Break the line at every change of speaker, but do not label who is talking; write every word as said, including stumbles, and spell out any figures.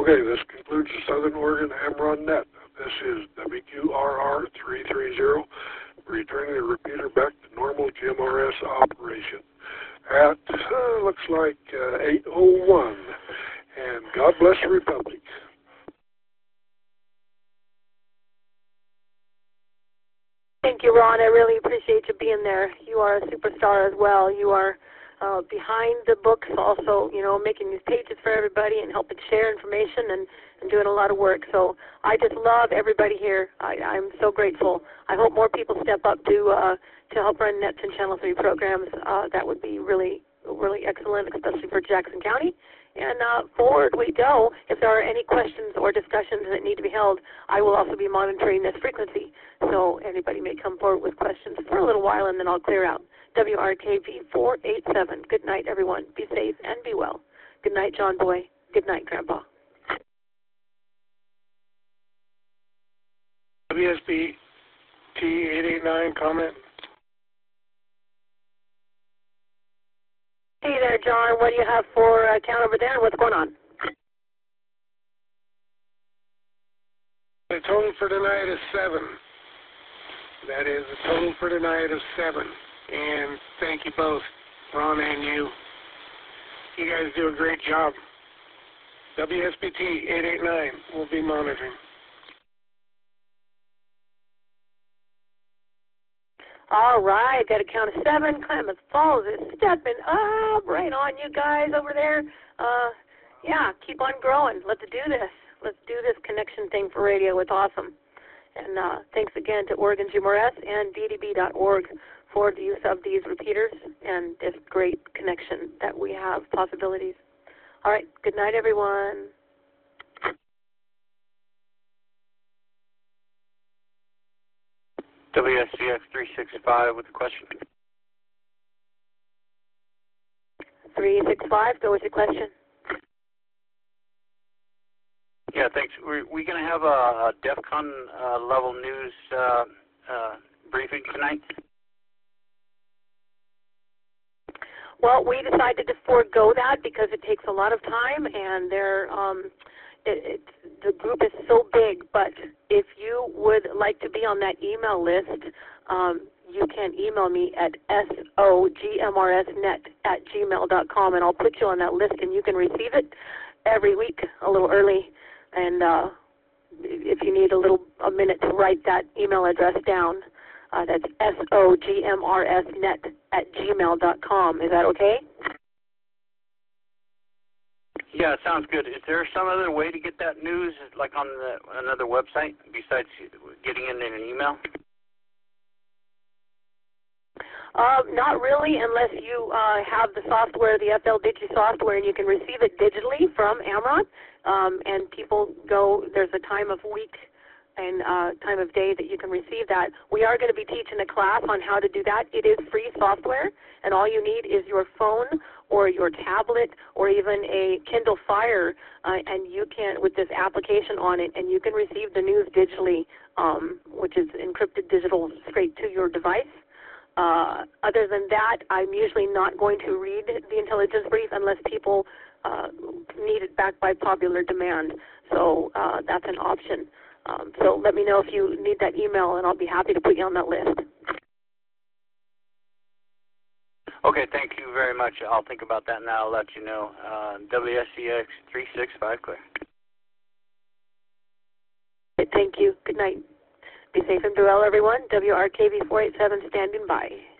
Okay, this concludes the Southern Oregon AmRRON Net. This is W Q R R three thirty, returning the repeater back to normal G M R S operation at, uh, looks like, uh, eight oh one. And God bless the Republic.
Thank you, Ron. I really appreciate you being there. You are a superstar as well. You are uh, behind the books also, you know, making these pages for everybody and helping share information and, and doing a lot of work. So I just love everybody here. I, I'm so grateful. I hope more people step up to uh, to help run Nets and Channel three programs. Uh, that would be really, really excellent, especially for Jackson County. And uh, forward we go. If there are any questions or discussions that need to be held, I will also be monitoring this frequency. So anybody may come forward with questions for a little while, and then I'll clear out. W R K V four eight seven. Good night, everyone. Be safe and be well. Good night, John Boy. Good night, Grandpa.
W S B T eight eight nine comment.
Hey there, John. What do you have for uh, town over there, and what's going on?
The total for tonight is seven. That is the total for tonight of seven. And thank you both, Ron and you. You guys do a great job. W S B T eight eight nine will be monitoring.
All right, got a count of seven. Klamath Falls is stepping up. Right on, you guys over there. Uh, yeah, keep on growing. Let's do this. Let's do this connection thing for radio. It's awesome. And uh, thanks again to Oregon G M R S and D D B dot org for the use of these repeaters and this great connection that we have possibilities. All right, good night, everyone.
W S C X three sixty-five with a question.
three six five, go with your question.
Yeah, thanks. We're we going to have a, a DEF CON uh, level news uh, uh, briefing tonight?
Well, we decided to forego that because it takes a lot of time, and they're, um, it, it, the group is so big. But if you would like to be on that email list, um, you can email me at sogmrsnet at gmail dot com, and I'll put you on that list, and you can receive it every week a little early. And uh, if you need a little a minute to write that email address down, uh, that's sogmrsnet at gmail dot com. Is that okay?
Yeah, sounds good. Is there some other way to get that news, like on the, another website, besides getting it in an email?
Uh, not really, unless you uh, have the software, the F L Digi software, and you can receive it digitally from AmRRON. Um, and people go, there's a time of week and uh, time of day that you can receive that. We are going to be teaching a class on how to do that. It is free software, and all you need is your phone or your tablet or even a Kindle Fire, uh, and you can, with this application on it, and you can receive the news digitally, um, which is encrypted digital straight to your device. Uh, other than that, I'm usually not going to read the intelligence brief unless people uh, need it back by popular demand. So uh, that's an option. Um, so let me know if you need that email, and I'll be happy to put you on that list.
Okay, thank you very much. I'll think about that now. I'll let you know. Uh, W S C X three six five, clear.
Thank you. Good night. Be safe and be well, everyone. W R K V four eight seven standing by.